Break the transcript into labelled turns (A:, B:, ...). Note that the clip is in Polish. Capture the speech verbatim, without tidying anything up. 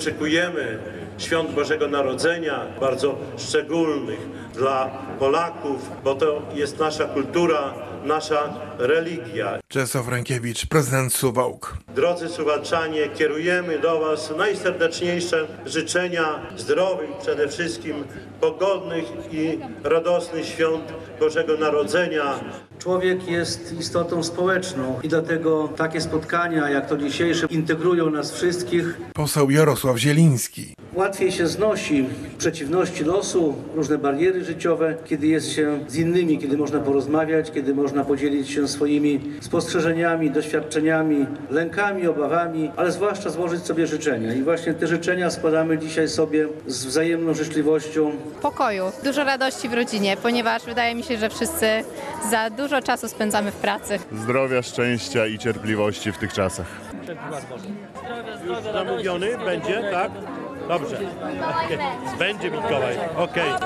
A: oczekujemy świąt Bożego Narodzenia, bardzo szczególnych dla Polaków, bo to jest nasza kultura, nasza religia.
B: Czesław Rękiewicz, prezydent Suwałk.
A: Drodzy Suwałczanie, kierujemy do Was najserdeczniejsze życzenia zdrowych, przede wszystkim pogodnych i radosnych świąt Bożego Narodzenia.
C: Człowiek jest istotą społeczną i dlatego takie spotkania jak to dzisiejsze integrują nas wszystkich.
B: Poseł Jarosław Zieliński.
C: Łatwiej się znosi przeciwności losu, różne bariery życiowe, kiedy jest się z innymi, kiedy można porozmawiać, kiedy można podzielić się swoimi spostrzeżeniami, doświadczeniami, lękami, obawami, ale zwłaszcza złożyć sobie życzenia. I właśnie te życzenia składamy dzisiaj sobie z wzajemną życzliwością.
D: Pokoju, dużo radości w rodzinie, ponieważ wydaje mi się, że wszyscy za dużo czasu spędzamy w pracy.
E: Zdrowia, szczęścia i cierpliwości w tych czasach.
F: Już zamówiony będzie, tak? Dobrze. Okay. Będzie Mikołaj. Okej. Okay.